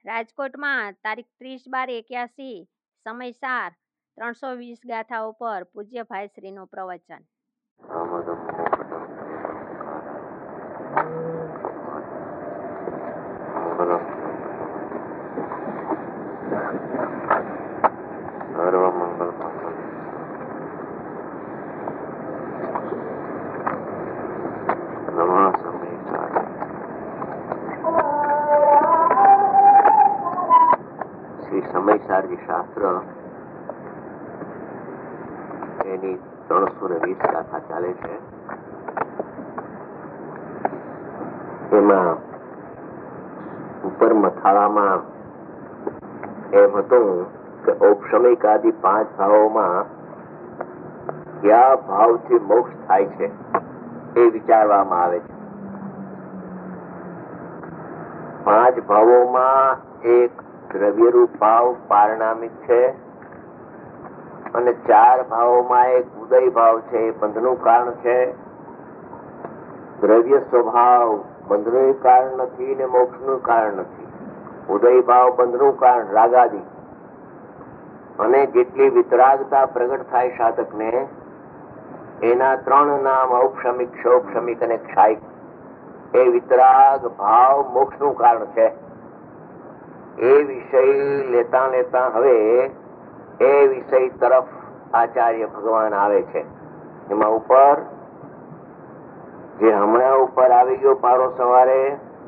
રાજકોટમાં તારીખ 30/12/81 સમય 4 320 ગાથાઓ પર પૂજ્ય ભાઈશ્રીનું પ્રવચન. સમયસારજી શાસ્ત્ર એની 320 ગાથા ચાલે છે. એમાં ઉપર મથાળામાં એમ હતું કે ઔપશમિક આદિ 5 ભાવોમાં કયા ભાવથી મોક્ષ થાય છે એ વિચારવામાં આવે છે. 5 ભાવોમાં એક દ્રવ્યરૂપ ભાવ પારણામિક છે અને 4 ભાવોમાં એક ઉદય ભાવ છે, એ બંધનું કારણ છે. દ્રવ્ય સ્વભાવ બંધનું કારણ નથી ને મોક્ષનું કારણ નથી. ઉદય ભાવ બંધનું કારણ રાગાદી. અને જેટલી વિતરાગતા પ્રગટ થાય સાધકને એના 3 નામ ઔપશમિક, ક્ષૌપશમિક અને ક્ષાયિક. એ વિતરાગ ભાવ મોક્ષનું કારણ છે. એ વિષય લેતા લેતા હવે એ વિષય તરફ આચાર્ય ભગવાન આવે છે. એમાં ઉપર જે હમણાં ઉપર આવી ગયો પારો સવારે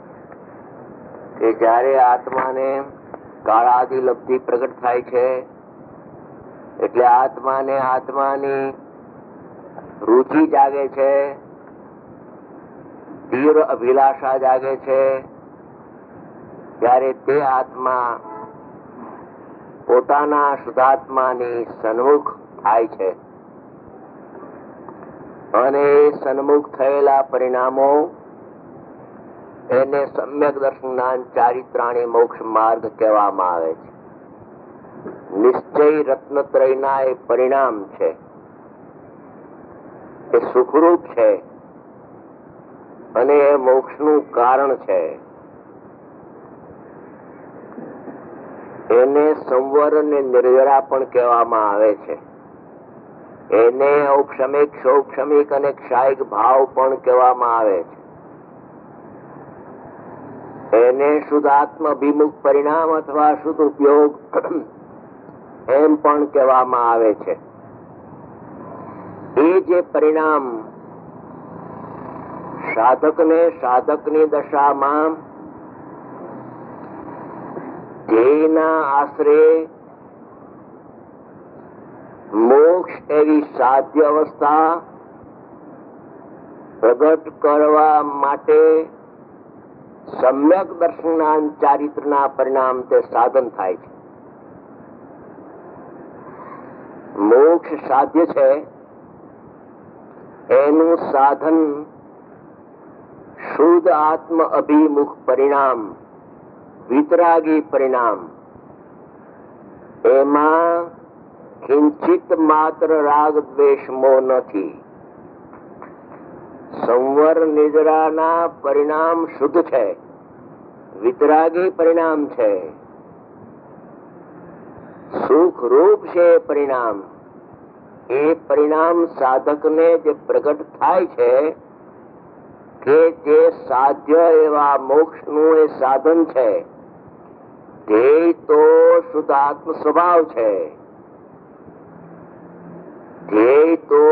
કે જયારે આત્માને કાળાદિ લબ્ધિ પ્રગટ થાય છે એટલે આત્માને આત્માની રુચિ જાગે છે, તીવ્ર અભિલાષા જાગે છે. ત્યારે તે આત્મા પોતાના શુદ્ધાત્માની સન્મુખ થાય છે અને સન્મુખ થયેલા પરિણામો એને સમ્યક દર્શનાન ચારિત્રાણી મોક્ષ માર્ગ કહેવામાં આવે છે. નિશ્ચય રત્નત્રયના એ પરિણામ છે, એ સુખરૂપ છે અને એ મોક્ષનું કારણ છે. એને સંવર અને નિર્જરા પણ કહેવામાં આવે છે. એને ઔપશમિક, ક્ષૌપશમિક અને ક્ષાયિક ભાવ પણ કહેવામાં આવે છે. એને શુદ્ધાત્મ અભિમુખ પરિણામ અથવા શુદ્ધ ઉપયોગ એમ પણ કહેવામાં આવે છે. એ જે પરિણામ સાધકને સાધકની દશામાં ધ્યેયના આશરે મોક્ષ એવી સાધ્ય અવસ્થા પ્રગટ કરવા માટે સમ્યક દર્શનાન ચારિત્રના પરિણામ તે સાધન થાય છે. મોક્ષ સાધ્ય છે એનું સાધન શુદ્ધ આત્મ અભિમુખ પરિણામ, વિતરાગી પરિણામ. એમાં કિંચિત માત્ર રાગ દ્વેષ મોહ નથી. સંવર નિદ્રાના પરિણામ શુદ્ધ છે, વિતરાગી પરિણામ છે, સુખ રૂપ છે. પરિણામ એ પરિણામ સાધકને જે પ્રગટ થાય છે કે જે સાધ્ય એવા મોક્ષનું એ સાધન છે. ધ્યેય તો શુદ્ધાત્મ સ્વભાવ છે. ધ્યેય તો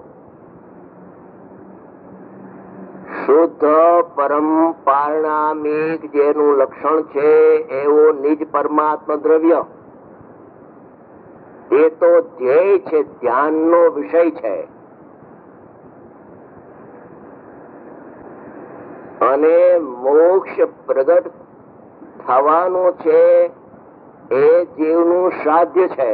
શુદ્ધ પરમ પારણામિક જેનું લક્ષણ છે એવો નિજ પરમાત્મા દ્રવ્ય. એ તો ધ્યેય છે, ધ્યાનનો વિષય છે. અને મોક્ષ પ્રગટ થવાનો છે એ જીવનું સાધ્ય છે.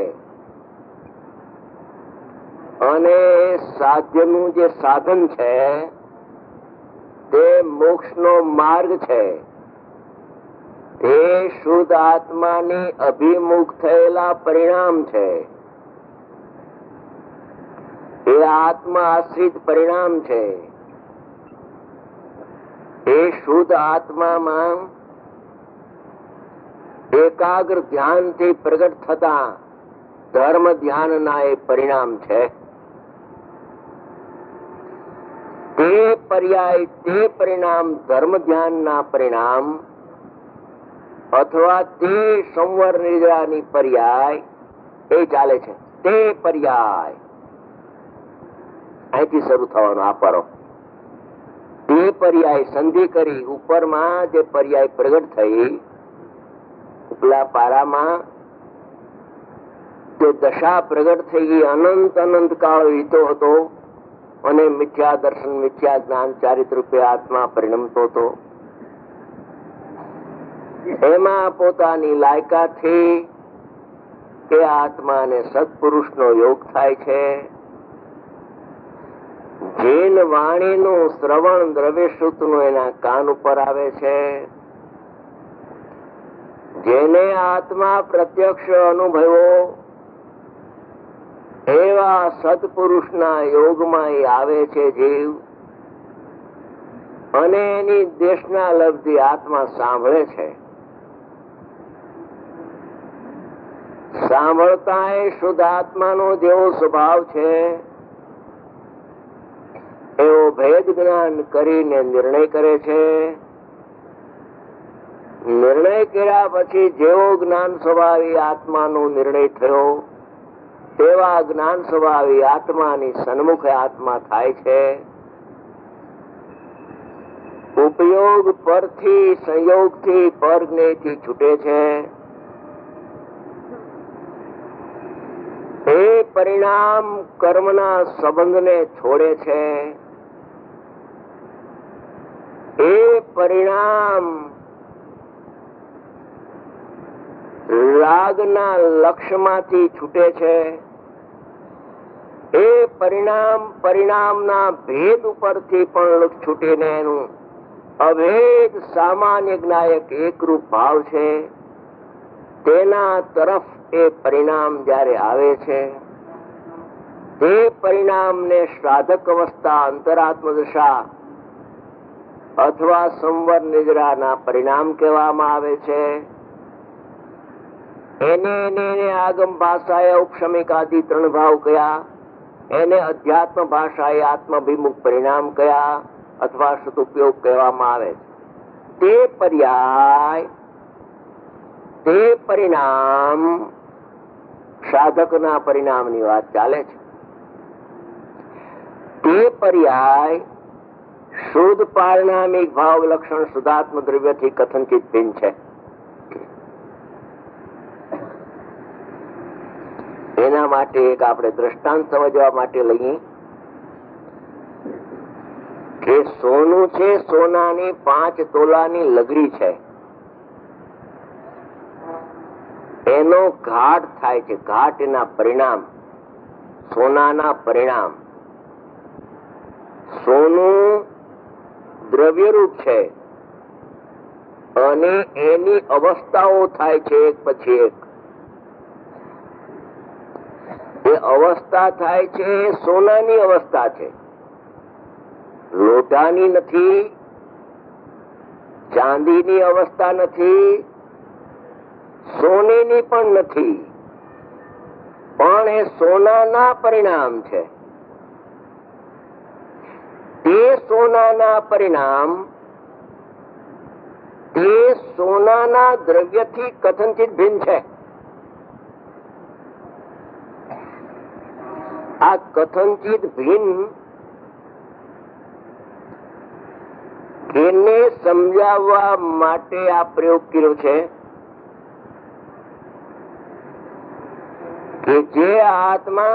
અને સાધ્યનું જે સાધન છે તે મોક્ષનો માર્ગ છે. તે શુદ્ધ આત્માની અભિમુખ થયેલા પરિણામ છે. એ આત્મા આશ્રિત પરિણામ છે. એ શુદ્ધ આત્મામાં એકાગ્ર ધ્યાનથી પ્રગટ થતા ધર્મ ધ્યાનના એ પરિણામ છે. તે પર્યાય તે પરિણામ ધર્મ ધ્યાનના પરિણામ અથવા તે સંવર નિદ્રાની પર્યાય એ ચાલે છે. તે પર્યાય અહીંથી શરૂ થવાનો આપરો. તે પર્યાય સંધિ કરી ઉપરમાં જે પર્યાય પ્રગટ થઈ ઉપલા પારામાં તે દશા પ્રગટ થઈ ગઈ. અનંત અનંત કાળ વીતો હતો અને મિથ્યા દર્શન મિથ્યા જ્ઞાન ચારિત્ર રૂપે આત્મા પરિણમતો હતો. એમાં પોતાની લાયકાતથી એ આત્માને સત્પુરુષનો યોગ થાય છે. જેન વાણીનું શ્રવણ દ્રવ્યશ્રુતનું એના કાન ઉપર આવે છે. જેને આત્મા પ્રત્યક્ષ અનુભવ્યો એવા સત્પુરુષના યોગમાં એ આવે છે જીવ, અને એની દેશના લબ્ધી આત્મા સાંભળે છે. સાંભળતા એ શુદ્ધ આત્માનો જેવો સ્વભાવ છે એવો ભેદ જ્ઞાન કરીને નિર્ણય કરે છે. નિર્ણય કર્યા પછી જેવો જ્ઞાન સ્વભાવી આત્માનો નિર્ણય થયો તેવા જ્ઞાન સ્વભાવી આત્માની સન્મુખે આત્મા થાય છે. ઉપયોગ પરથી સંયોગથી પરજ્ઞેયથી છૂટે છે. એ પરિણામ કર્મના સંબંધને છોડે છે. એ પરિણામ રાગના લક્ષ્યમાંથી છૂટે છે. એ પરિણામના ભેદ ઉપરથી પણ છૂટીને એનું અભેદ સામાન્ય જ્ઞાયક એકરૂપ ભાવ છે. તેના તરફ એ પરિણામ જ્યારે આવે છે તે પરિણામને શ્રાદ્ધક અવસ્થા અંતરાત્મ દશા અથવા સંવર નિદ્રાના પરિણામ કહેવામાં આવે છે. એને આગમ ભાષાએ ઔપશમિક આદિ 3 ભાવ કયા, એને અધ્યાત્મ ભાષાએ આત્માભિમુખ પરિણામ કયા અથવા સદુપયોગ કહેવામાં આવે છે. તે પર્યાય તે પરિણામ સાધકના પરિણામની વાત ચાલે છે. તે પર્યાય શુદ્ધ પારિણામિક ભાવ લક્ષણ શુદ્ધાત્મ દ્રવ્યથી કથનચિત ભિન્ન છે. એના માટે એક આપણે દ્રષ્ટાંત સમજવા માટે લઈએ કે સોનું છે, સોનાની 5 તોલાની લગડી છે. એનો ઘાટ થાય છે. ઘાટ એના પરિણામ, સોનાના પરિણામ. સોનું દ્રવ્યરૂપ છે અને એની અવસ્થાઓ થાય છે એક પછી એક. એ અવસ્થા થાય છે સોનાની અવસ્થા છે, લોટાની નથી, ચાંદીની અવસ્થા નથી, સોનેની પણ નથી, પણ એ સોનાના પરિણામ છે. તે સોનાના પરિણામ તે સોનાના દ્રવ્યથી કથનચિત ભિન્ન છે. આ કથનચિત ભિન્ન એને સમજાવવા માટે આ પ્રયોગ કર્યો છે કે જે આત્મા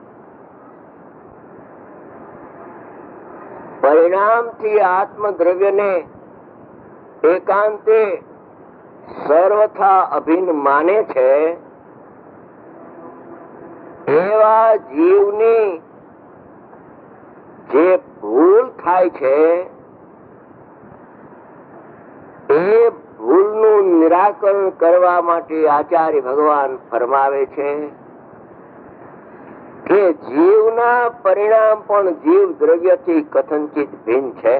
પરિણામથી આત્મદ્રવ્યને એકાંતે સર્વથા અભિન્ન માને છે એવા જીવની જે ભૂલ થાય છે એ ભૂલનું નિરાકરણ કરવા માટે આચાર્ય ભગવાન ફરમાવે છે કે જીવના પરિણામ પણ જીવ દ્રવ્યથી કથનચિત ભિન્ન છે.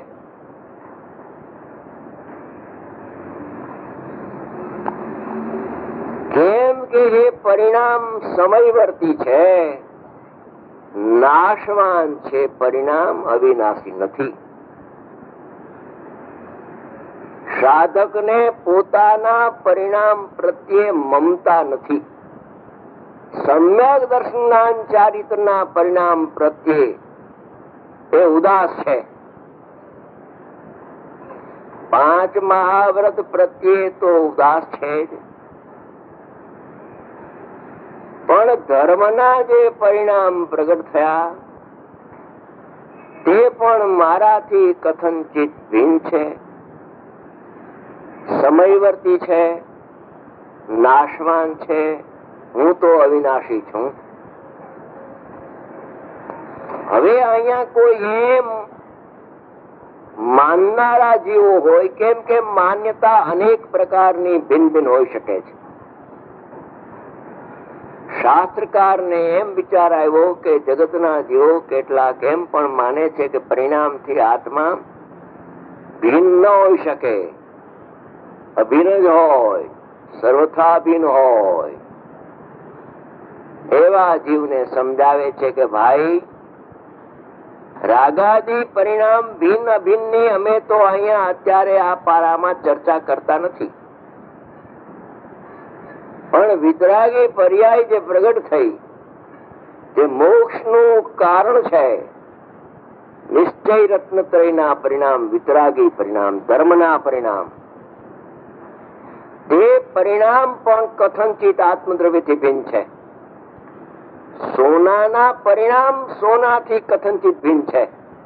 પરિણામ સમયવર્તી છે, નાશવાન છે, પરિણામ અવિનાશી નથી. સાધકને પોતાના પરિણામ પ્રત્યે મમતા નથી. સમ્યક દર્શનાન ચારિત્રના પરિણામ પ્રત્યે એ ઉદાસ છે. 5 મહાવ્રત પ્રત્યે તો ઉદાસ છે જ, પણ ધર્મના જે પરિણામ પ્રગટ થયા તે પણ મારાથી કથનચિત ભિન્ન છે, સમયવર્તી છે, નાશવાન છે. હું તો અવિનાશી છું. હવે અહીંયા કોઈ એમ માનનારા જીવો હોય, કેમ કે માન્યતા અનેક પ્રકારની ભિન્ન ભિન્ન હોઈ શકે છે. શાસ્ત્રકારને એમ વિચાર આવ્યો કે જગતના જીવો કેટલાક એમ પણ માને છે કે પરિણામથી આત્મા ભિન્ન ન હોઈ શકે, અભિન્ન જ હોય, સર્વથા ભિન્ન હોય. એવા જીવને સમજાવે છે કે ભાઈ, રાગાદી પરિણામ ભિન્ન અભિન્નની અમે તો અહીંયા અત્યારે આ પારામાં ચર્ચા કરતા નથી, પણ વિતરાગી પર્યાય જે પ્રગટ થઈ, જે મોક્ષનું કારણ છે, નિશ્ચય રત્નત્રયના પરિણામ, વિતરાગી પરિણામ, ધર્મના પરિણામ, તે પરિણામ પણ કથનચિત આત્મદ્રવ્યથી ભિન્ન છે. સોનાના પરિણામ સોનાથી કથનચિત ભિન્ન છે.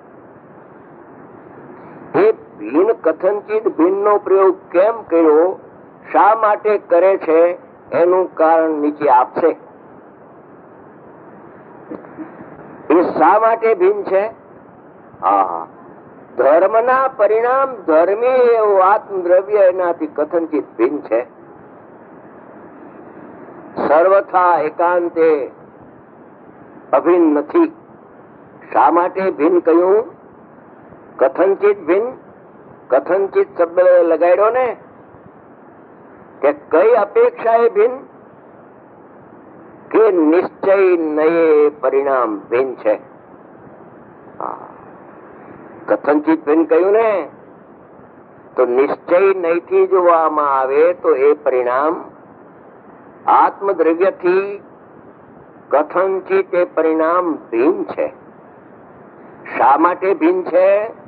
એ ભિન્ન કથનચિત ભિન્નનો પ્રયોગ કેમ કર્યો, શા માટે કરે છે, એનું કારણ નીચે આપશે. એ શા માટે ભિન્ન છે? ધર્મના પરિણામ ધર્મી એવું આત્મદ્રવ્ય એનાથી કથનચિત ભિન્ન છે. સર્વથા એકાંતે અભિન્ન નથી. શા માટે ભિન્ન કહ્યું? કથનચિત ભિન્ન. કથનચિત શબ્દ લગાડ્યો ને, કે કઈ અપેક્ષા એ ભિન્ન? કે નિશ્ચય નયે પરિણામ ભિન્ન છે. કથનચિત ભિન્ન કહ્યું ને, તો નિશ્ચય નયથી જોવામાં આવે તો એ પરિણામ આત્મદ્રવ્યથી કથનચિત એ પરિણામ ભિન્ન છે. શા માટે ભિન્ન છે?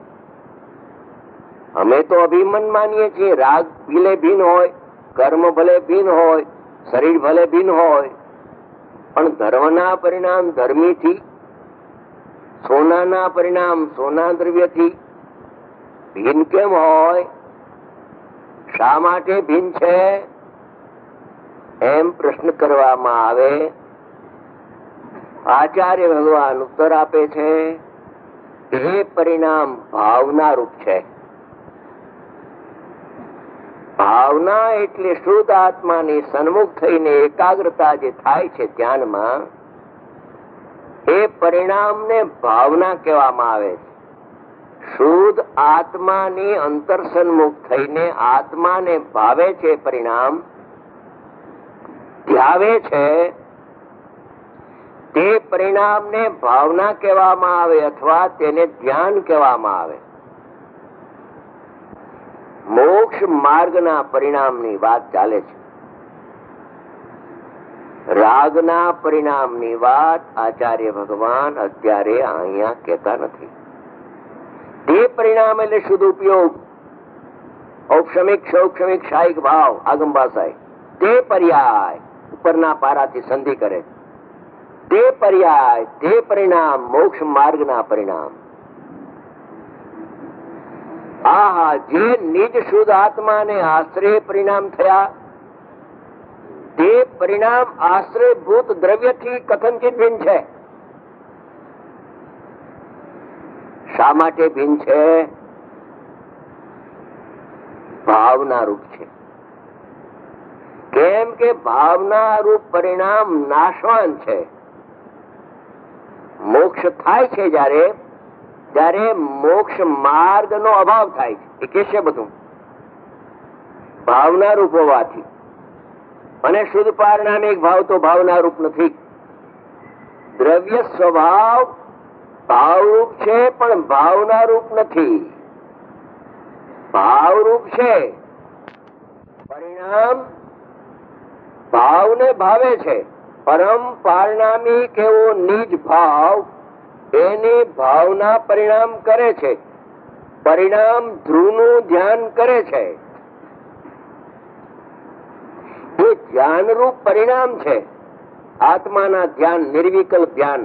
અમે તો અભિમન માનીએ છીએ. રાગ ભલે ભિન્ન હોય, કર્મ ભલે ભિન્ન હોય, શરીર ભલે ભિન્ન હોય, પણ ધર્મના પરિણામ ધર્મીથી, સોનાના પરિણામ સોના દ્રવ્યથી ભિન્ન કેમ હોય? શા માટે ભિન્ન છે? એમ પ્રશ્ન કરવામાં આવે. આચાર્ય ભગવાન ઉત્તર આપે છે, એ પરિણામ ભાવના રૂપ છે. ભાવના એટલે શુદ્ધ આત્માની સન્મુખ થઈને એકાગ્રતા જે થાય છે ધ્યાનમાં, એ પરિણામને ભાવના કહેવામાં આવે છે. શુદ્ધ આત્માની અંતર સન્મુખ થઈને આત્માને ભાવે છે, પરિણામ ધ્યાવે છે, તે પરિણામને ભાવના કહેવામાં આવે અથવા તેને ધ્યાન કહેવામાં આવે. મોક્ષ માર્ગના પરિણામની વાત ચાલે છે. રાગના પરિણામની વાત આચાર્ય ભગવાન અત્યારે અહીંયા કહેતા નથી. તે પરિણામ એટલે શુદ્ધ ઉપયોગ, ઔક્ષમિક સૌક્ષમિક શાયિક ભાવ, આગમ ભાષાય, તે પર્યાય ઉપરના પારાથી સંધિ કરે છે. તે પર્યાય, તે પરિણામ મોક્ષ માર્ગના પરિણામ. જે નિજ શુદ્ધ આત્માને આશ્રય પરિણામ થયા, તે પરિણામ આશ્રયભૂત દ્રવ્યથી કથનચિત ભિન્ન છે. શા માટે ભિન્ન છે? ભાવના રૂપ છે. કેમ કે ભાવના રૂપ પરિણામ નાશવાન છે. મોક્ષ થાય છે જ્યારે મોક્ષ માર્ગ નો અભાવ થાય છે. એ કેશે બધું ભાવના રૂપ હોવાથી. અને શુદ્ધ પારણામિક ભાવ તો ભાવના રૂપ નથી. દ્રવ્ય સ્વભાવ ભાવરૂપ છે પણ ભાવના રૂપ નથી. ભાવરૂપ છે, પરિણામ ભાવને ભાવે છે. પરમ પારણામિક એવો નિજ ભાવ એની ભાવના પરિણામ કરે છે. પરિણામ ધ્રુવનું ધ્યાન કરે છે. એ ધ્યાનરૂપ પરિણામ છે. આત્માના ધ્યાન, નિર્વિકલ્પ ધ્યાન.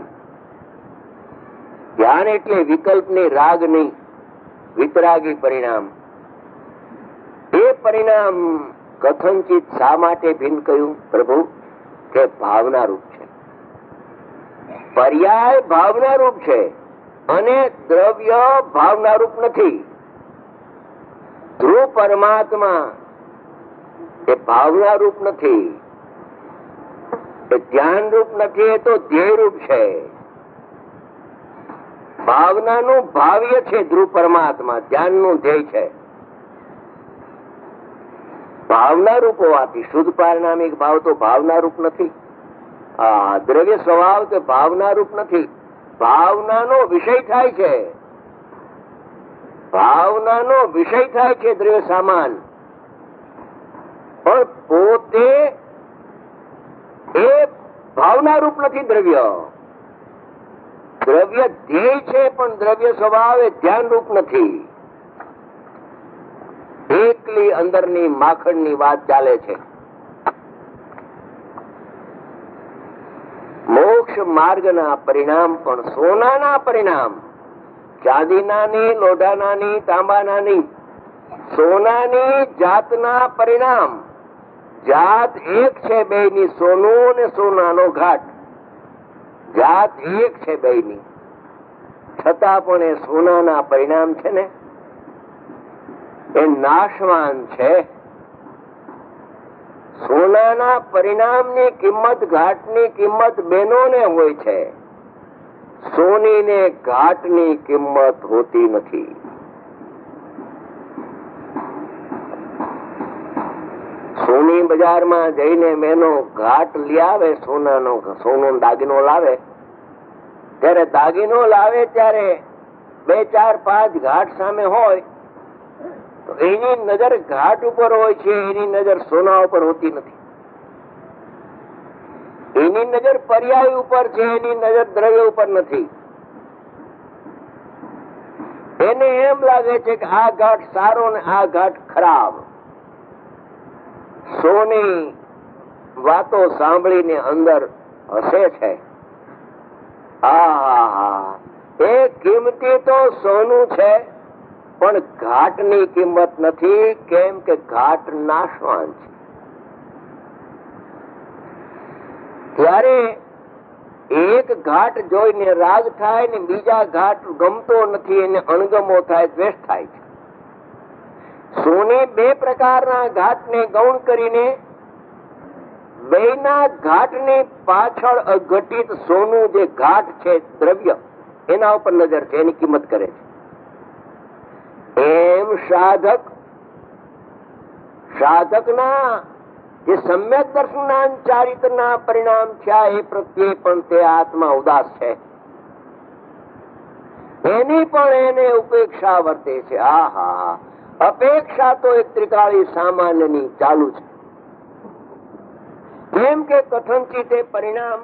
ધ્યાન એટલે વિકલ્પની રાગ નહીં, વિતરાગી પરિણામ. એ પરિણામ કથનચિત શા માટે ભિન્ન કહ્યું પ્રભુ? કે ભાવના રૂપ છે. પર્યાય ભાવના રૂપ છે અને દ્રવ્ય ભાવના રૂપ નથી. ધ્રુવ પરમાત્મા એ ભાવના રૂપ નથી, એ ધ્યાન રૂપ નથી, એ તો ધ્યેય રૂપ છે. ભાવનાનું ભાવ્ય છે ધ્રુવ પરમાત્મા, ધ્યાનનું ધ્યેય છે. ભાવના રૂપ હોવાથી શુદ્ધ પારણામિક ભાવ તો ભાવના રૂપ નથી. દ્રવ્ય સ્વભાવ તો ભાવના રૂપ નથી. ભાવનાનો વિષય થાય છે. ભાવનાનો વિષય થાય છે દ્રવ્ય સામાન, પણ પોતે એ ભાવના રૂપ નથી. દ્રવ્ય દ્રવ્ય ધ્યેય છે પણ દ્રવ્ય સ્વભાવ એ ધ્યાન રૂપ નથી. એકલી અંદરની માખણની વાત ચાલે છે. મોક્ષ માર્ગના પરિણામ પણ સોનાના પરિણામ, ચાંદીના ની, લોઢાના ની, તાંબાના ની, સોનાની જાતના પરિણામ. જાત એક છે બેયની, સોનું ને સોનાનો ઘાટ. જાત એક છે બેયની, છતાં પણ એ સોનાના પરિણામ છે ને એ નાશવાન છે. સોનાના પરિણામની કિંમત ઘાટની કિંમત બેનોને હોય છે. સોનીને ઘાટની કિંમત હોતી નથી. સોની બજારમાં જઈને મેનો ઘાટ લઈ આવે, સોનો દાગીનો લાવે, ત્યારે દાગીનો લાવે ત્યારે 2, 4, 5 ઘાટ સામે હોય તો એની નજર ઘાટ ઉપર હોય છે, એની નજર સોના ઉપર હોતી નથી. એની નજર પર્યાય ઉપર છે, એની નજર દ્રવ્ય ઉપર નથી. એને એમ લાગે છે કે આ ઘાટ સારો ને આ ઘાટ ખરાબ. સોની વાતો સાંભળીને અંદર હસે છે. એ કિંમતી તો સોનું છે પણ ઘાટની કિંમત નથી. કેમ કે ઘાટ નાશવાન છે. ત્યારે એક ઘાટ જોઈને રાગ થાય ને બીજા ઘાટ ગમતો નથી, એને અણગમો થાય, દ્વેષ થાય છે. સોની 2 પ્રકારના ઘાટને ગૌણ કરીને બેયના ઘાટની પાછળ અઘટિત સોનું જે ઘાટ છે દ્રવ્ય, એના ઉપર નજર છે, એની કિંમત કરે છે. એમ સાધકના જે સમ્યક દર્શનના ચારિત્રના પરિણામ થયા એ પ્રત્યે પણ તે આત્મા ઉદાસ છે. એની પણ એને ઉપેક્ષા વર્તે છે. અપેક્ષા તો એક ત્રિકાળી સામાન્યની ચાલુ છે. કેમ કે કથનચિત એ પરિણામ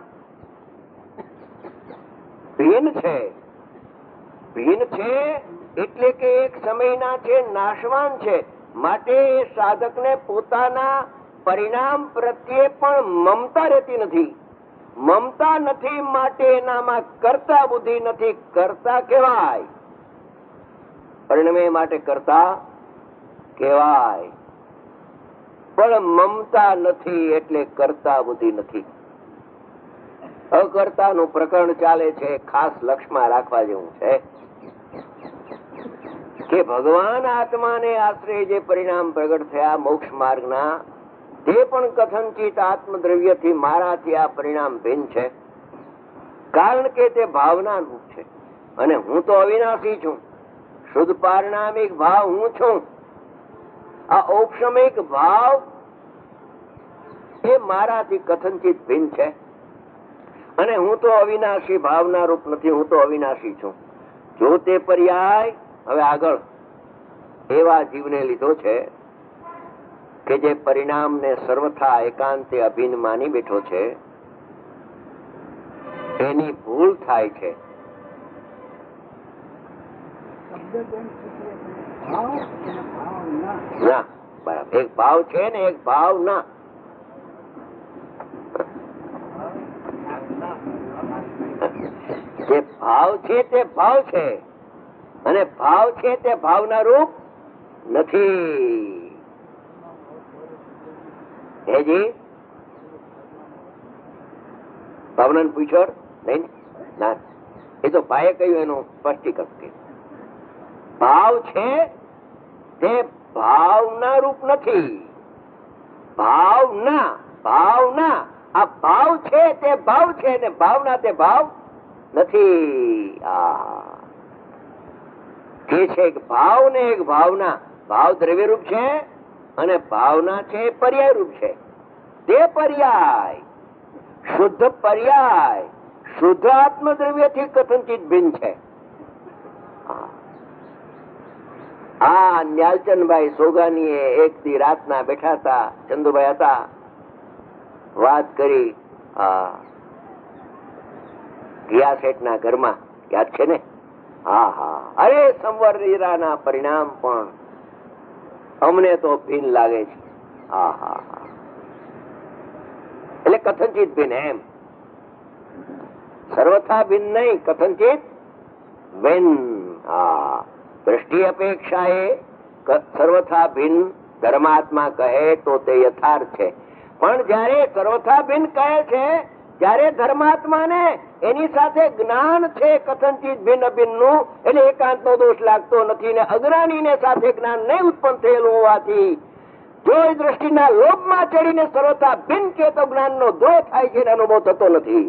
ભિન્ન છે. ભિન્ન છે એટલે કે એક સમયના છે, નાશવાન છે. માટે એ સાધકને પોતાના પરિણામ પ્રત્યે પણ મમતા રહેતી નથી. મમતા નથી માટે એનામાં કર્તા બુદ્ધિ નથી. કર્તા કહેવાય, પરિણામે માટે કર્તા કહેવાય, પણ મમતા નથી એટલે કર્તા બુદ્ધિ નથી. અકર્તાનું પ્રકરણ ચાલે છે, ખાસ લક્ષમાં રાખવા જેવું છે કે ભગવાન આત્માને આશ્રય જે પરિણામ પ્રગટ થયા મોક્ષ માર્ગના, તે પણ કથનચિત આત્મદ્રવ્યથી મારાથી આ પરિણામ ભિન્ન છે. કારણ કે તે ભાવના રૂપ છે અને હું તો અવિનાશી છું. શુદ્ધ પારણામિક ભાવ હું છું. આ ઔપશમિક ભાવ એ મારાથી કથનચિત ભિન્ન છે, અને હું તો અવિનાશી ભાવના રૂપ નથી, હું તો અવિનાશી છું. જો તે પર્યાય હવે આગળ એવા જીવને લીધો છે કે જે પરિણામને સર્વથા એકાંતે અભિન્ન માની બેઠો છે, એની ભૂલ થાય છે. ના, બરાબર. એક ભાવ છે ને એક ભાવ ના. જે ભાવ છે તે ભાવ છે, અને ભાવ છે તે ભાવના રૂપ નથી. હેજી ભાવના પૂછો નહીં? ના, એ તો ભાઈએ કહ્યું એનું સ્પષ્ટીકરણ. ભાવ છે તે ભાવના રૂપ નથી. ભાવના ભાવના આ ભાવ છે તે ભાવ છે, ને ભાવના તે ભાવ નથી. જે છે એક ભાવ ને એક ભાવના. ભાવ દ્રવ્ય રૂપ છે અને ભાવના છે પર્યાય રૂપ છે. તે પર્યાય શુદ્ધ પર્યાય શુદ્ધ આત્મદ્રવ્ય થી કથનચિત ભિન્ન છે. આ ન્યાલચંદભાઈ સોગાની એક દી રાતના બેઠા હતા, ચંદુભાઈ હતા, વાત કરી ગયા શેઠ ના ઘરમાં. યાદ છે ને? હા હા. અરે સંવરના પરિણામ પણ અમને તો ભિન્ન લાગે છે. હા હા હા. એટલે કથનચિત ભિન્ન એમ, સર્વથા ભિન્ન નહીં, કથનચિત ભિન્ન. હા, દ્રષ્ટિ અપેક્ષા એ સર્વથા ભિન્ન ધર્માત્મા કહે તો તે યથાર્થ છે. પણ જયારે સર્વથા ભિન્ન કહે છે, ત્યારે ધર્માત્માને એની સાથે જ્ઞાન છે કથનચિત ભિન્ન અભિન્ન નું, એટલે એકાંત નો દોષ લાગતો નથી. ને અજ્ઞાની ને સાથે જ્ઞાન નહીં ઉત્પન્ન થયેલું હોવાથી જો એ દ્રષ્ટિના લોભમાં ચડીને સર્વથા ભિન્ન કે તો જ્ઞાન નો દ્રોહ થાય છે, અનુભવ થતો નથી.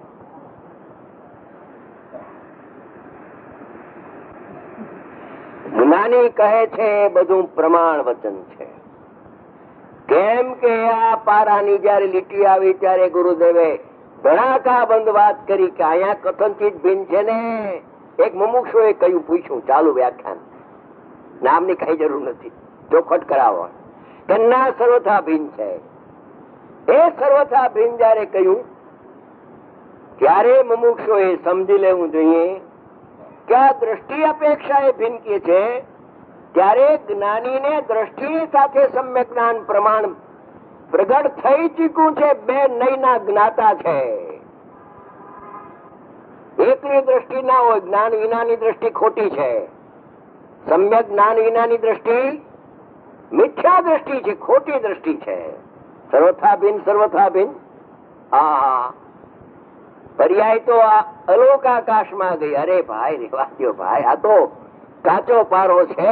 જ્ઞાની કહે છે એ બધું પ્રમાણ વચન છે. કેમ કે આ પારાની જયારે લીટી આવી ત્યારે ગુરુદેવે ધડાકા બંધ વાત કરી કે અહીંયા કથનચિત ભિન્ન છે ને. એક મુમુક્ષુ એ કહ્યું, પૂછ્યું ચાલુ વ્યાખ્યાન, નામની કઈ જરૂર નથી, ચોખટ કરાવો કે ના સર્વથા ભિન્ન છે. એ સર્વથા ભિન્ન જયારે કહ્યું ત્યારે મુમુક્ષુ એ સમજી લેવું જોઈએ કે આ દ્રષ્ટિ અપેક્ષા એ ભિન્ન કે છે, ત્યારે જ્ઞાની ને દ્રષ્ટિ સાથે સમ્યક જ્ઞાન પ્રમાણ પ્રગટ થઈ ચૂક્યું છે. બે નયના જ્ઞાતા છે. એકની દ્રષ્ટિ ના હોય, જ્ઞાન વિનાની દ્રષ્ટિ ખોટી છે. સમ્યક જ્ઞાન વિનાની દ્રષ્ટિ મિથ્યા દ્રષ્ટિ છે, ખોટી દ્રષ્ટિ છે. સર્વથા ભિન્ન સર્વથા ભિન્ન. હા, પર્યાય તો આ અલોક આકાશમાં ગઈ. અરે ભાઈ રેવા દો ભાઈ, આ તો કાચો પારો છે.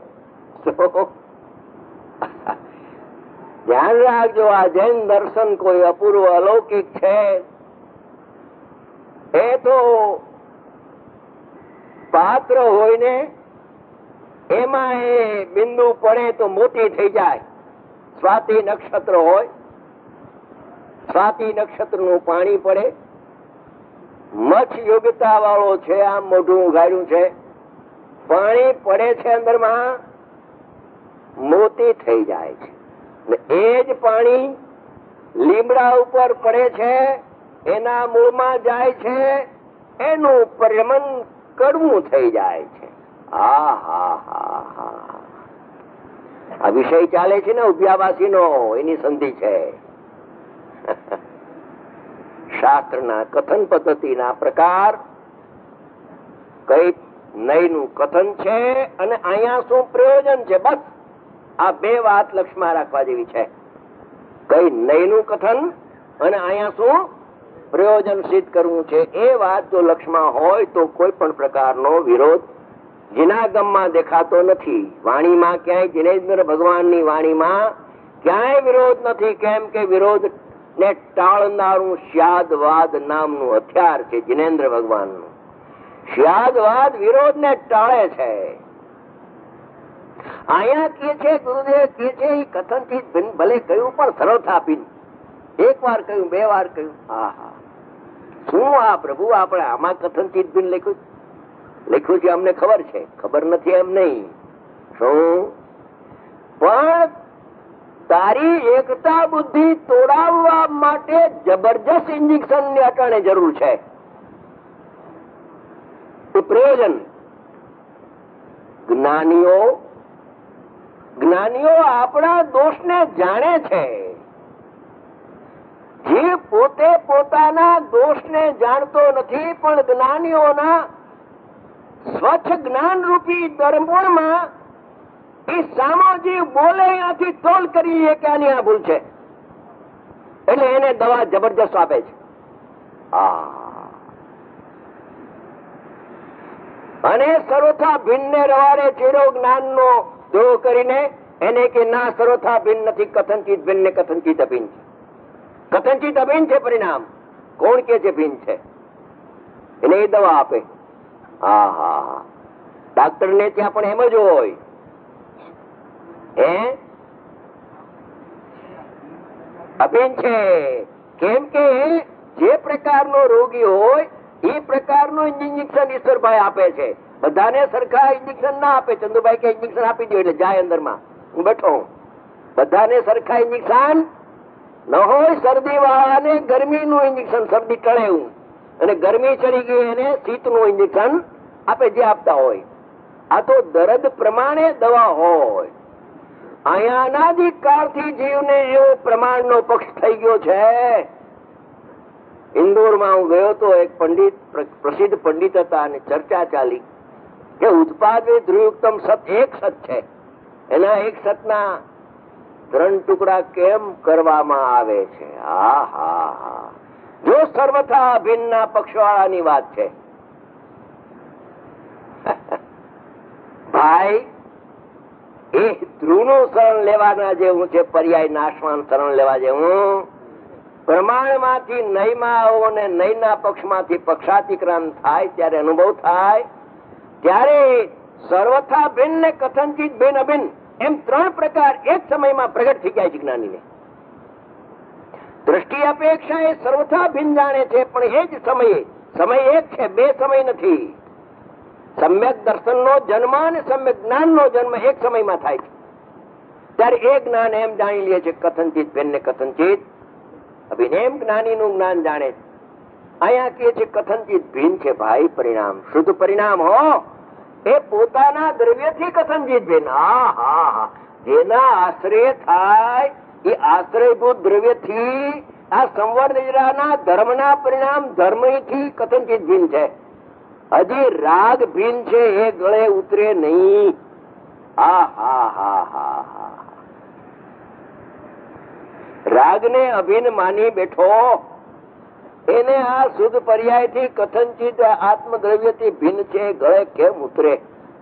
ધ્યાન રાખજો, આ જૈન દર્શન કોઈ અપૂર્વ અલૌકિક છે. એ તો પાત્ર હોય ને એમાં એ બિંદુ પડે તો મોટી થઈ જાય. સ્વાતિ નક્ષત્ર હોય, સ્વાતિ નક્ષત્ર નું પાણી પડે, મચ્છ યોગ્યતા વાળો છે, આમ મોઢું ઉઘાડ્યું છે, પાણી પડે છે અંદરમાં, મોતી થઈ જાય છે. એ જ પાણી લીમડા ઉપર પડે છે, એના મૂળમાં જાય છે, એનું પરિણમન કડવું થઈ જાય છે. હા હા હા હા. આ વિષય ચાલે છે ને ઉભ્યાવાસી નો, એની સંધિ છે. શાસ્ત્રના કથન પદ્ધતિના પ્રકાર, કઈ નયનું કથન છે અને અહીંયા શું પ્રયોજન છે, બસ આ બે વાત લક્ષમાં રાખવા જેવી છે. કઈ નયનું કથન અને અહીંયા શું પ્રયોજન સિદ્ધ કરવું છે, એ વાત જો લક્ષમાં હોય તો કોઈ પણ પ્રકારનો વિરોધ જીનાગમમાં દેખાતો નથી. વાણીમાં ક્યાંય જીનેન્દ્ર ભગવાનની વાણીમાં ક્યાંય વિરોધ નથી. કેમ કે વિરોધ ને ટાળનારું શ્યાદવાદ નામનું હથિયાર છે જીનેન્દ્ર ભગવાનનું. શ્યાદવાદ વિરોધ ને ટાળે છે. અહીંયા કે છે ગુરુદેવ કે છે કથનથી ભલે કહ્યું પણ સરળતા ભિન્ન. એક વાર કહ્યું, 2 વાર કહ્યું. હા હા, શું આ પ્રભુ આપણે આમાં કથનચિત ભિન્ન લખ્યું છે? અમને ખબર છે, ખબર નથી એમ નહીં. શું પણ તારી એકતા બુદ્ધિ તોડાવવા માટે જબરજસ્ત ઇન્જેક્શન ની અટાણે જરૂર છે. પ્રયોજન જ્ઞાનીઓ આપણા દોષને જાણે છે. જે પોતે પોતાના દોષને જાણતો નથી, પણ જ્ઞાનીઓના સ્વચ્છ જ્ઞાન રૂપી દર્પણમાં એ સામાજિક બોલે ત્યાંથી તોલ કરી કે આની આ ભૂલ છે, એટલે એને દવા જબરજસ્ત આપે છે. અને સર્વથા ભિન્ન રવારે ચેરો જ્ઞાન નો દ્રોહ કરીને એને કે ના, સર્વથા ભિન્ન નથી, કથનચિત ભિન્ન ને કથનચિત અભિન્ન છે. કથનચિત અભિન્ન છે પરિણામ. કોણ કે છે ભિન્ન છે? એને એ દવા આપે. ડાક્ટર ને ત્યાં પણ એમ જ હોય. અભિન્ન છે. કેમ કે જે પ્રકારનો રોગી હોય એ પ્રકારનું ઇન્જેક્શન ઈશ્વરભાઈ આપે છે. બધાને સરખા ઇન્જેક્શન ના આપે. ચંદુભાઈ કે ઇન્જેક્શન આપી દો એટલે જાય અંદરમાં, હું બેઠો. બધાને સરખા ઇન્જેક્શન ન હોય. શરદી વાળાને ગરમી નું ઇન્જેક્શન, શરદી ટળે એવું, અને ગરમી ચડી ગઈ એને શીત નું ઇન્જેક્શન આપે, જે આપતા હોય. આ તો દર્દ પ્રમાણે દવા હોય. અહીંયા અનાદિ કાળથી જીવને એવો પ્રમાણનો પક્ષ થઈ ગયો છે. ઇન્દોરમાં હું ગયો તો, એક પંડિત, પ્રસિદ્ધ પંડિત હતા, અને ચર્ચા ચાલી કે ઉત્પાદ ધ્રુવયુક્તમ સત એક સત છે, એના એક સતના 3 ટુકડા કેમ કરવામાં આવે છે? જો સર્વથા અભિન્ન પક્ષવાળાની વાત છે. ભાઈ, એ ધ્રુવનું શરણ લેવાના જેવું છે, પર્યાય નાશવાન શરણ લેવા જેવું. પ્રમાણમાંથી નયમાં આવો અને નયના પક્ષમાંથી પક્ષાતિક્રાંત થાય ત્યારે અનુભવ થાય, ત્યારે સર્વથા ભિન્ન ને કથનચિત ભિન્ન અભિન્ન એમ 3 પ્રકાર એક સમયમાં પ્રગટ થઈ જાય છે જ્ઞાનીને. દ્રષ્ટિ અપેક્ષા એ સર્વથા ભિન્ન જાણે છે, પણ એ જ સમયે, સમય એક છે, 2 સમય નથી. સમ્યક દર્શન નો જન્મ અને સમ્યક જ્ઞાન નો જન્મ એક સમયમાં થાય છે. ત્યારે એ જ્ઞાન એમ જાણી લે છે કથનચિત ભિન્ન ને કથનચિત અભિન્ન. એમ જ્ઞાની નું જ્ઞાન જાણે છે. અહીંયા કે છે કથનચિત ભિન્ન છે ભાઈ. પરિણામ, શુદ્ધ પરિણામ હો, એ પોતાના દ્રવ્યથી કથનચિત ભિન્ન. જેના આશ્રય થાય એ આશ્રયભૂત દ્રવ્યથી, આ સંવર નિદ્રાના ધર્મના પરિણામ ધર્મથી કથનચિત ભિન્ન છે. હજી રાગ ભિન્ન છે, એ ગળે ઉતરે નહીં. રાગને અભિન્ન માની બેઠો, એને આ શુદ્ધ પર્યાય થી કથનચિત આત્મદ્રવ્યથી ભિન્ન છે, ગળે કેમ ઉતરે?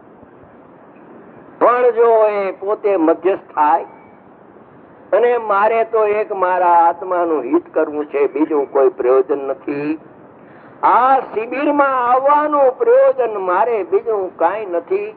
પણ જો એ પોતે મધ્યસ્થ થાય અને મારે તો એક મારા આત્માનું હિત કરવું છે, બીજું કોઈ પ્રયોજન નથી. આ શિબિરમાં આવવાનું પ્રયોજન મારે બીજું કઈ નથી.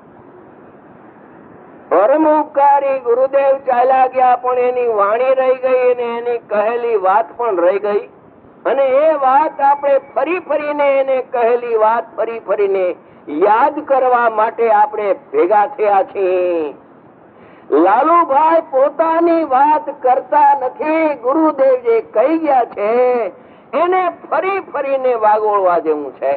પરમ ઉપકારી ગુરુદેવ ચાલ્યા ગયા, પણ એની વાણી રહી ગઈ અને એની કહેલી વાત પણ રહી ગઈ. અને એ વાત આપણે ફરી ફરીને, એને કહેલી વાત ફરી ફરીને યાદ કરવા માટે આપણે ભેગા થયા છીએ. લાલુભાઈ પોતાની વાત કરતા નથી, ગુરુદેવ જે કહી ગયા છે એને ફરી ફરીને વાગોળવા જેવું છે.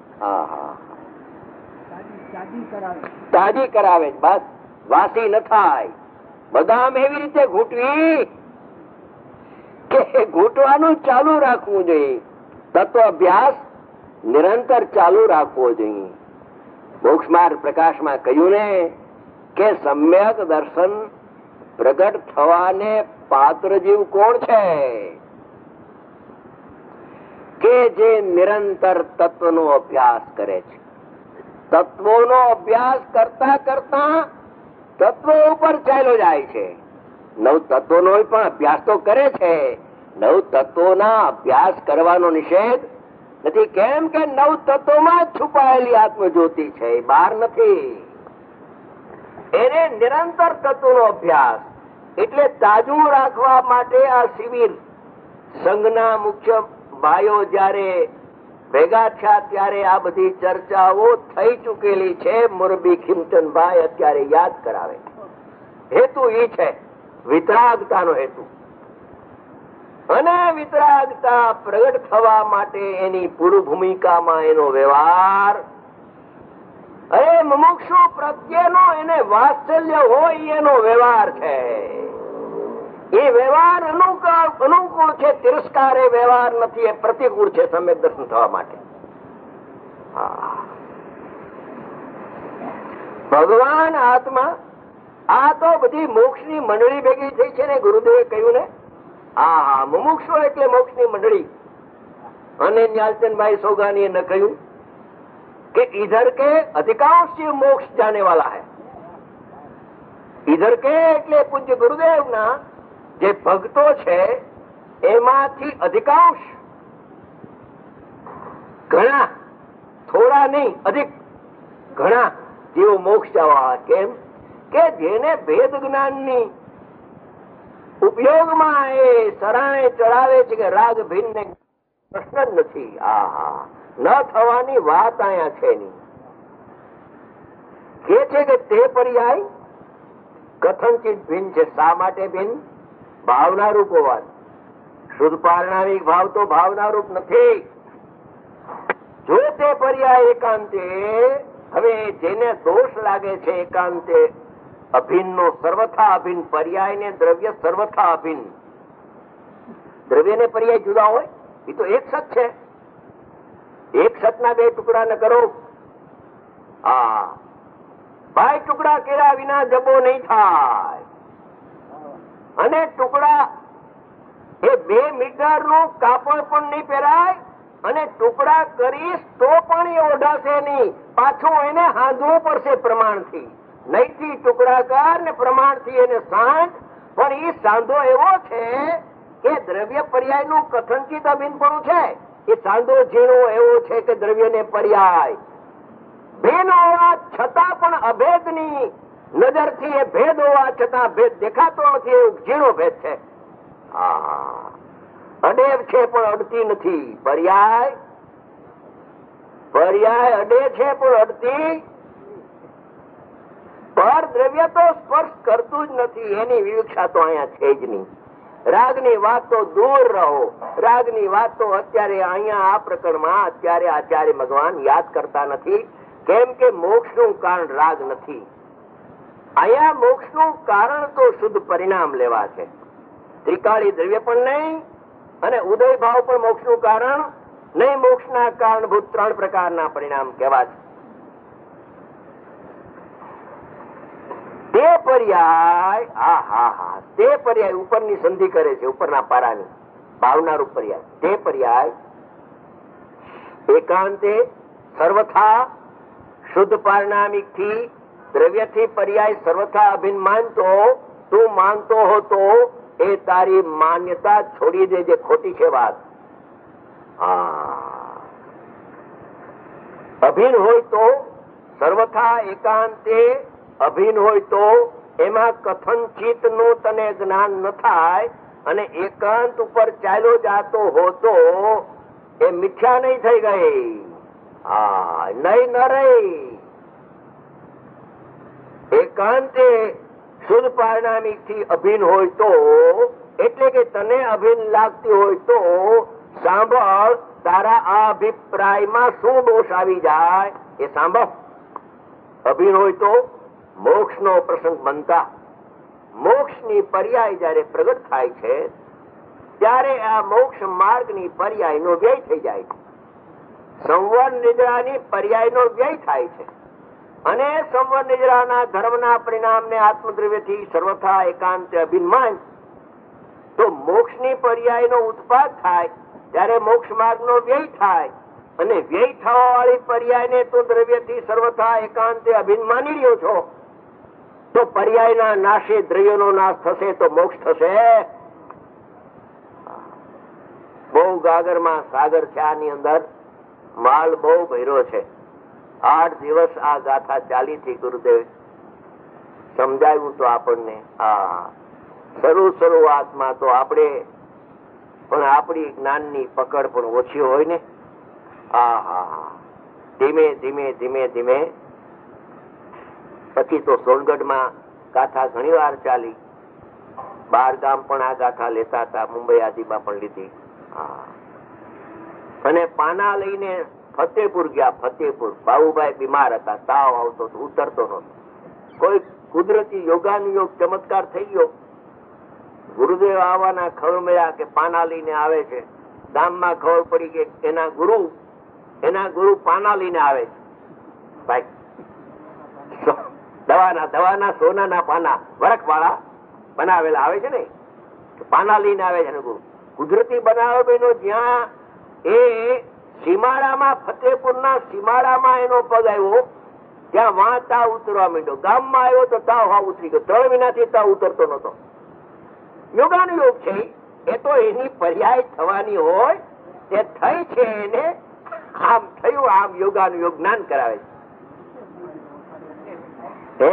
તાજી કરાવે, બસ વાસી ન થાય. બદામ એવી રીતે ઘૂંટવી કે ઘૂંટવાનું ચાલુ રાખવું જોઈએ. તત્વ અભ્યાસ નિરંતર ચાલુ રાખવો જોઈએ. મોક્ષ માર્ગ પ્રકાશમાં કહ્યું ને કે સમ્યક દર્શન પ્રગટ થવાને પાત્ર જીવ કોણ છે? કે જે નિરંતર તત્વનો અભ્યાસ કરે છે. તત્વોનો અભ્યાસ કરતા કરતા તત્વો ઉપર ચાલ્યો જાય છે. નવ તત્વોનો પણ અભ્યાસ તો કરે છે. નવ તત્વોના અભ્યાસ કરવાનો નિષેધ નથી. કેમ કે નવ તત્વોમાં જ છુપાયેલી આત્મજ્યોતિ છે, બહાર નથી. એને નિરંતર તત્વોનો અભ્યાસ એટલે તાજું રાખવા માટે આ શિબિર સંઘના મુખ્ય ભાઈઓ જ્યારે ભેગા થયા ત્યારે આ બધી ચર્ચાઓ થઈ ચૂકેલી છે. મોરબી ખીમચંદભાઈ અત્યારે યાદ કરાવે. હેતુ એ છે વિતરાગતાનો હેતુ, અને વિતરાગતા પ્રગટ થવા માટે એની પૂર્વ ભૂમિકામાં એનો વ્યવહાર, અરે મુમુક્ષુ પ્રત્યેનો એને વાત્સલ્ય હોય એનો વ્યવહાર છે. એ વ્યવહાર અનુકૂળ છે, તિરસ્કાર એ વ્યવહાર નથી, એ પ્રતિકૂળ છે સમ્યક દર્શન થવા માટે. ભગવાન આત્મા, આ તો બધી મોક્ષની મંડળી ભેગી થઈ છે ને. ગુરુદેવે કહ્યું ને, હા મુમુક્ષુ એટલે મોક્ષની મંડળી. અને ન્યાલચંદભાઈ સોગાનીએ ન કહ્યું कि इधर के अधिकांश जीव मोक्ष जाने वाला है. इधर के એટલે પૂજ્ય ગુરુદેવના જે ભક્તો છે એમાંથી અધિકાંશ, ઘણા, થોડા નહીં, અધિક ઘણા જીવો મોક્ષ જવા. કેમ કે જેને ભેદ જ્ઞાનની ઉપયોગમાં એ સરાણે ચડાવે છે કે રાગ ભિન્ન પ્રશ્ન જ નથી. ન થવાની વાત અહીંયા છે નહીં. કે છે કે તે પર્યાય કથનચિત ભિન્ન છે. શા માટે ભિન્ન? ભાવના રૂપ હોવાથી. શુદ્ધ પારણામિક ભાવ તો ભાવના રૂપ નથી. જો તે પર્યાય એકાંતે, હવે જેને દોષ લાગે છે એકાંતે અભિન્ન નો સર્વથા અભિન્ન, પર્યાય ને દ્રવ્ય સર્વથા અભિન્ન. દ્રવ્ય ને પર્યાય જુદા હોય એ તો એક સત છે. એક સતના બે ટુકડા ન કરો. ભાઈ ટુકડા કર્યા વિના જબો નહીં થાય. અને ટુકડા એ 2 મીટર નું કાપડ પણ નહીં પહેરાય, અને ટુકડા કરીશ તો પણ એ ઓઢાશે નહીં. પાછું એને હાંધવું પડશે પ્રમાણથી. નહીથી ટુકડા કર ને પ્રમાણથી એને સાંધ. પણ એ સાંધો એવો છે કે દ્રવ્ય પર્યાય નું કથનચિત અભિન્નપણું છે. એ સાંધો ઝીણો એવો છે કે દ્રવ્ય ને પર્યાય ભેદ હોવા છતાં પણ અભેદની નજરથી એ ભેદ હોવા છતાં ભેદ દેખાતો નથી. એવું ઝીણો ભેદ છે. અડેવ છે પણ અડતી નથી. પર્યાય અડે છે પણ અડતી. પર દ્રવ્ય તો સ્પર્શ કરતું જ નથી. એની વિવક્ષા તો અહીંયા છે જ નહીં. રાગની વાત તો દૂર રહો. રાગની વાત તો અત્યારે અહીંયા આ પ્રકરણમાં અત્યારે આચાર્ય ભગવાન યાદ કરતા નથી. કેમ કે મોક્ષનું કારણ રાગ નથી. અહીંયા મોક્ષનું કારણ તો શુદ્ધ પરિણામ લેવા છે. ત્રિકાળી દ્રવ્ય પણ નહીં અને ઉદય ભાવ પણ મોક્ષનું કારણ નહીં. મોક્ષના કારણભૂત 3 પ્રકારના પરિણામ કહેવા છે. તે પર્યાય, તે પર્યાય ઉપરની સંધિ કરે છે, ઉપરના પારાની ભાવના રૂપ પર્યાય. તે પર્યાય એકાંતે સર્વથા શુદ્ધ પારણામિક થી દ્રવ્યથી પર્યાય સર્વથા અભિન્ન માનતો, તું માનતો હો તો એ તારી માન્યતા છોડી દે, જે ખોટી છે વાત. અભિન્ન હોય તો સર્વથા એકાંતે અભિન્ન હોય તો એમાં કથનચિત નું તને જ્ઞાન ન થાય, અને એકાંત ઉપર ચાલ્યો જાતો હોતો એ મિથ્યા નહીં થઈ ગઈ. નહીં ન રહી. એકાંતે શુદ્ધ પારણામિક થી અભિન્ન હોય તો, એટલે કે તને અભિન્ન લાગતી હોય તો સાંભળ, તારા આ અભિપ્રાયમાં શું દોષ આવી જાય એ સાંભળ. અભિન્ન હોય તો મોક્ષ નો પ્રસંગ બનતા, મોક્ષની પર્યાય જયારે પ્રગટ થાય છે ત્યારે આ મોક્ષ માર્ગની પર્યાય નો વ્યય થઈ જાય છે. સંવર નિદ્રાની પર્યાય નો વ્યય થાય છે. અને સંવર નિદ્રાના ધર્મના પરિણામને આત્મદ્રવ્યથી સર્વથા એકાંતે અભિન્ન માન તો મોક્ષની પર્યાય નો ઉત્પાદ થાય ત્યારે મોક્ષ માર્ગ નો વ્યય થાય. અને વ્યય થવા વાળી પર્યાય ને તો દ્રવ્યથી સર્વથા એકાંતે અભિન્ન માની રહ્યો છો, તો પર્યાયના નાશે દ્રવ્યનો નાશ થશે તો મોક્ષ થશે. બહુ ગાગરમાં સાગર છે. આની અંદર માલ બહુ ભર્યો છે. 8 દિવસ આ ગાથા ચાલી થી ગુરુદેવ સમજાવ્યું તો આપણને. શરૂઆતમાં તો આપણે પણ આપણી જ્ઞાનની પકડ પણ ઓછી હોય ને. ધીમે ધીમે ધીમે ધીમે પછી તો સોનગઢમાં ગાથા ઘણી વાર ચાલી, બાર ગામ પણ આ ગાથા લેતા હતા, મુંબઈ આદિમાં પણ લીધી. અને પાના લઈને ફતેપુર ગયા. ફતેપુર બાબુભાઈ બીમાર હતા, તાવ આવતો ઉતરતો નતો. કોઈ કુદરતી યોગાનુયોગ ચમત્કાર થઈ ગયો. ગુરુદેવ આવવાના ખબર મળ્યા કે પાના લઈને આવે છે. ગામમાં ખબર પડી કે એના ગુરુ પાના લઈને આવે છે. ભાઈ દવાના સોનાના પાના વરખ વાળા બનાવેલા આવે છે ને, પાના લઈને આવે છે. ગુરુ કુદરતી બનાવેલો, જ્યાં એ સીમાડામાં, ફતેપુરના સીમાડામાં એનો પગ આવ્યો, ત્યાં વાં તાવ ઉતરવા માંડ્યો. ગામમાં આવ્યો તો તાવ હા ઉતરી ગયો. 3 મહિનાથી તાવ ઉતરતો નતો. યોગાનુયોગ છે એ તો એની પર્યાય થવાની હોય તે થઈ છે. એને આમ થયું, આમ યોગાનુયોગ જ્ઞાન કરાવે છે.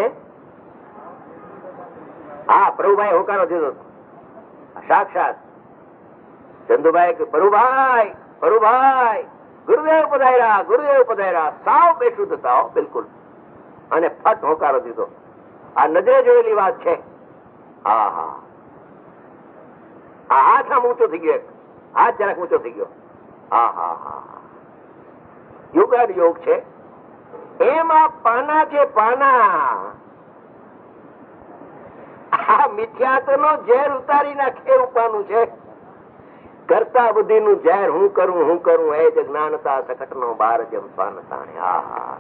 હા, પ્રભુભાઈ હોકારો દીધો સાક્ષાત. ચંદુભાઈ પ્રભુભાઈ ગુરુદેવ પધાર્યા, સાવ બેશુદ્ધ હતા બિલકુલ. અને ફટ હોકારો દીધો. આ નજરે જોયેલી વાત છે. હાથ આમ ઊંચો થઈ ગયો, હાથ જરાક ઊંચો થઈ ગયો. યોગ છે. એમાં પાના છે, પાના. આ મિથ્યાત્વનો ઝેર ઉતારી નાખે ઉપાનું છે. કરતા બુદ્ધિ નું ઝેર હું કરું એ જ જ્ઞાનતા સકટ નો બાર જેમ સ્વાન તાણે.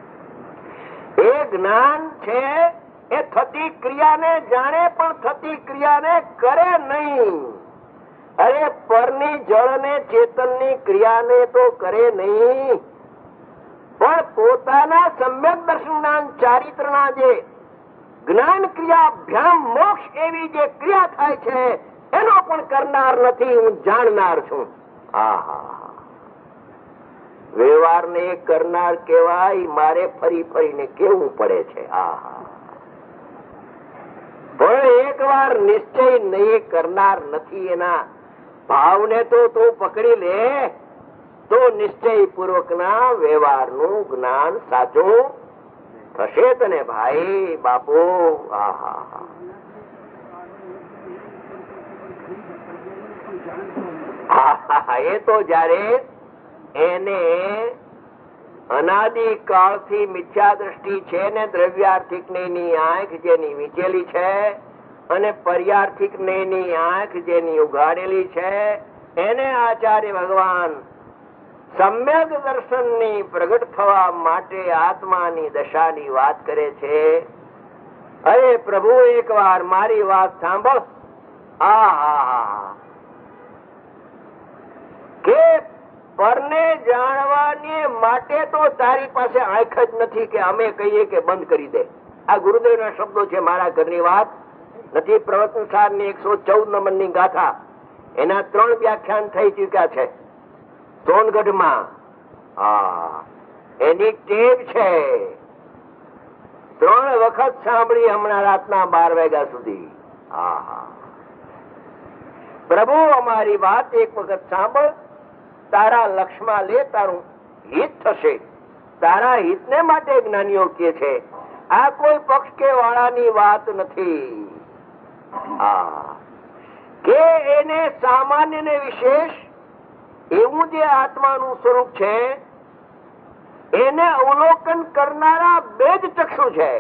એ જ્ઞાન છે એ થતી ક્રિયાને જાણે પણ થતી ક્રિયાને કરે નહીં. અરે પરની જળ ને ચેતન ની ક્રિયાને તો કરે નહીં, પણ પોતાના સમ્યક દર્શન ચારિત્રના જે જ્ઞાન ક્રિયા અભ્યામ મોક્ષ એવી જે ક્રિયા થાય છે એનો પણ કરનાર નથી, હું જાણનાર છું. વ્યવહાર ને કરનાર કેવાય, મારે ફરી ફરીને કેવું પડે છે. પણ એક વાર નિશ્ચય નહીં કરનાર નથી. એના ભાવને તો તું પકડી લે તો નિશ્ચય પૂર્વક ના વ્યવહાર નું જ્ઞાન સાચું થશે તને ભાઈ બાપુ. એ તો જયારે એને અનાદિ કાળથી મિથ્યા દ્રષ્ટિ છે ને દ્રવ્યાર્થિક ની આંખ જેની વીંચેલી છે અને પર્યાર્થિક ની આંખ જેની ઉઘાડેલી છે, એને આચાર્ય ભગવાન સમ્યક દર્શન ની પ્રગટ થવા માટે આત્માની દશાની વાત કરે છે. અરે પ્રભુ એક વાર મારી વાત સાંભળ. કે પરને જાણવાની માટે તો તારી પાસે આંખ જ નથી કે અમે કહીએ કે બંધ કરી દે. આ ગુરુદેવ ના શબ્દો છે, મારા ઘરની વાત નથી. પ્રવચન સાર ની 114 નંબરની ગાથા, એના 3 વ્યાખ્યાન થઈ ચુક્યા છે સોનગઢમાં. એની ટેપ છે. 3 વખત સાંભળી હમણાં રાતના 12 વાગ્યા સુધી. પ્રભુ અમારી વાત એક વખત સાંભળ, તારા લક્ષમાં લે, તારું હિત થશે. તારા હિતને માટે જ્ઞાનીઓ કહે છે. આ કોઈ પક્ષ કે વાળાની વાત નથી. કે એને સામાન્ય ને વિશેષ એવું જે આત્માનું સ્વરૂપ છે એને અવલોકન કરનારા 2 જ ચક્ષુ છે.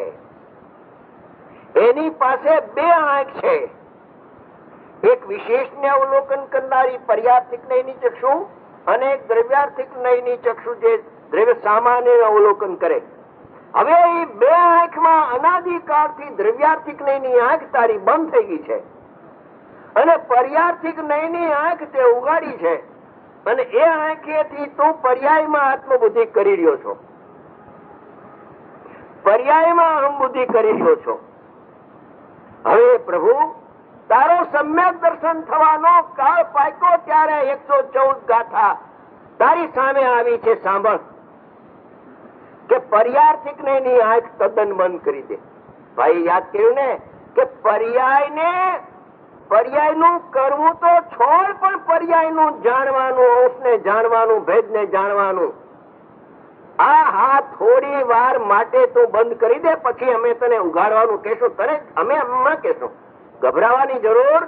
એની પાસે 2 આંખ છે. એક વિશેષ ને અવલોકન કરનારી પર્યાર્થિક નયની ચક્ષુ અને એક દ્રવ્યાર્થિક નયની ચક્ષુ જે દ્રવ્ય સામાન્ય અવલોકન કરે. હવે એ 2 આંખમાં અનાદિકાળથી દ્રવ્યાર્થિક નયની આંખ તારી બંધ થઈ ગઈ છે અને પર્યાર્થિક નયની આંખ તે ઉગાડી છે. અને એ આંખેથી તું પર્યાયમાં આત્મબુદ્ધિ કરી રહ્યો છો, પર્યાયમાં અહમબુદ્ધિ કરી રહ્યો છો. હવે પ્રભુ તારો સમ્યક દર્શન થવાનો કાળ પાક્યો ત્યારે 114 ગાથા તારી સામે આવી છે. સાંભળ કે પર્યાર્થિક ની આંખ તદ્દન બંધ કરી દે. ભાઈ યાદ કર્યું ને કે પર્યાય ને પર્યાયનું કરવું તો છોડ, પણ પર્યાયનું જાણવાનું, અંશને જાણવાનું, ભેદને જાણવાનું. હા થોડી વાર માટે તું બંધ કરી દે, પછી અમે તને ઉઘાડવાનું કહેશું. તને અમે હમણાં કહેશું, ગભરાવાની જરૂર.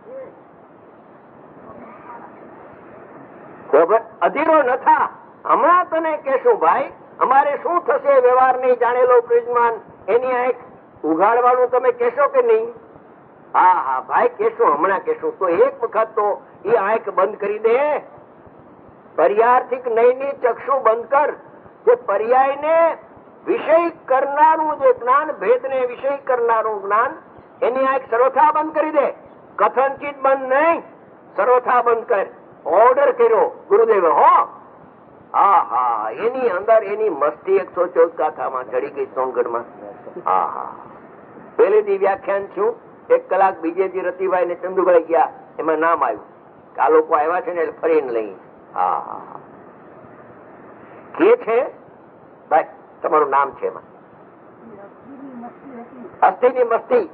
અધીરો ન થા, હમણાં તને કહેશું ભાઈ અમારે શું થશે વ્યવહાર નહીં જાણેલો પ્રિજમાન, એની આંખ ઉઘાડવાનું તમે કહેશો કે નહીં? હા ભાઈ કહેશું, હમણાં કહેશું. તો એક વખત તો એ આંખ બંધ કરી દે. પર્યાર્થિક નયની ચક્ષુ બંધ કર. જે પર્યાયને વિષય કરનારું જે જ્ઞાન, ભેદને વિષય કરનારું જ્ઞાન, એની આંખ સર્વથા બંધ કરી દે. કથનચિત બંધ નહીં, સર્વથા બંધ કર. ઓર્ડર કર્યો ગુરુદેવે. એની અંદર એની મસ્તી 114 ગાથામાં ચડી ગઈ સોનગઢમાં. પેલે દી વ્યાખ્યાન છું, 1 કલાક. બીજે દી રતિભાઈ ને ચંદુભાઈ ગયા, એમાં નામ આવ્યું કે આ લોકો આવ્યા છે ને એટલે ફરીને લઈ. કે છે ભાઈ તમારું નામ છે એમાં અસ્થિની મસ્તી.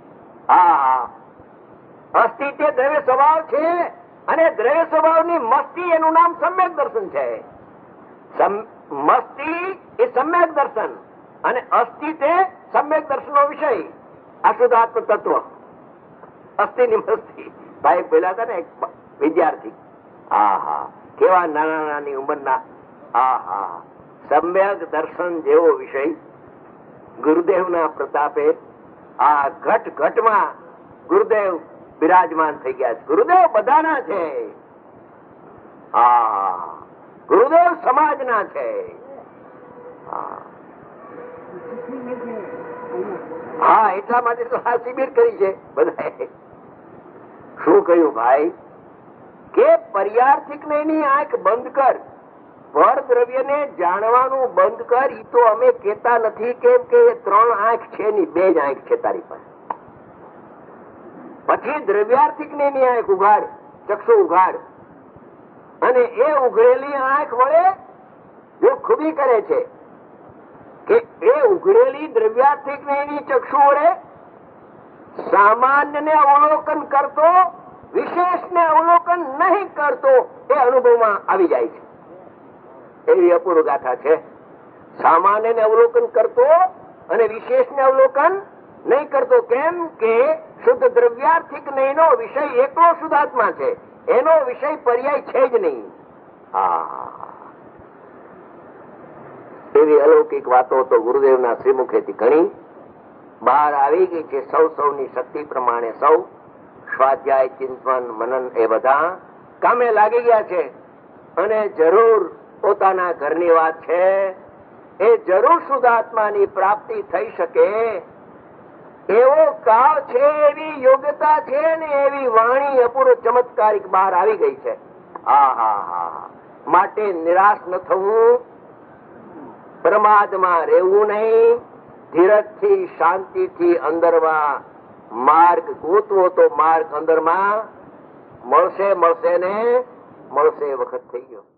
અસ્થિ તે દ્રવ્ય સ્વભાવ છે, અને દ્રવ્ય સ્વભાવની મસ્તી એનું નામ સમ્યક દર્શન છે. મસ્તી એ સમ્યક દર્શન, અને અસ્થિ તે સમ્યક દર્શન નો વિષય. આ શુદ્ધાત્મ તત્વ અસ્થિની મસ્તી. ભાઈ પેલા હતા ને એક વિદ્યાર્થી, કેવા નાના નાની ઉંમરના. સમ્યક દર્શન જેવો વિષય ગુરુદેવના પ્રતાપે આ ઘટ ઘટમાં ગુરુદેવ બિરાજમાન થઈ ગયા છે. ગુરુદેવ બધાના છે. ગુરુદેવ સમાજના છે. એટલા માટે તો આ શિબિર કરી છે બધાએ. શું કહ્યું ભાઈ કે પર્યાર્થિક ની આંખ બંધ કર, પર દ્રવ્યને જાણવાનું બંધ કર. ઈ તો અમે કેતા નથી, કેમ કે 3 આંખ છે ની 2 જ આંખ છે તારી પાસે. પછી દ્રવ્યાર્થિક ની આંખ ઉઘાડ, ચક્ષુ ઉઘાડ, અને એ ઉઘડેલી આંખ વડે જો ખૂબી કરે છે કે એ ઉઘડેલી દ્રવ્યાર્થિક ની ચક્ષુ વડે સામાન્ય ને અવલોકન કરતો, વિશેષ ને અવલોકન નહીં કરતો, એ અનુભવમાં આવી જાય છે. એવી અપૂર્વ ગાથા છે. સામાન્ય ને અવલોકન કરતો અને વિશેષ ને અવલોકન નહીં કરતો. કેમ કે શુદ્ધ દ્રવ્યાર્થિક નહીં નો વિષય એકલો શુદ્ધાત્મા છે, એનો વિષય પર્યાય છે જ નહીં. એવી અલૌકિક વાતો તો ગુરુદેવના શ્રીમુખેથી ઘણી બહાર આવી ગઈ છે. સૌની શક્તિ પ્રમાણે સૌ સ્વાધ્યાય, ચિંતન, મનન એ બધા કામે લાગી ગયા છે. અને જરૂર પોતાના ઘરની વાત છે, એ જરૂર શુદ્ધાત્માની પ્રાપ્તિ થઈ શકે એવો કાળ છે, એવી યોગ્યતા છે, ને એવી વાણી અપૂર્વ ચમત્કારિક બહાર આવી ગઈ છે. માટે નિરાશ ન થવું, પ્રમાદમાં રહેવું નહીં, ધીરજથી શાંતિથી અંદરમાં માર્ગ ગોતવો તો માર્ગ અંદરમાં મળશે ને મળશે. વખત થઈ ગયો.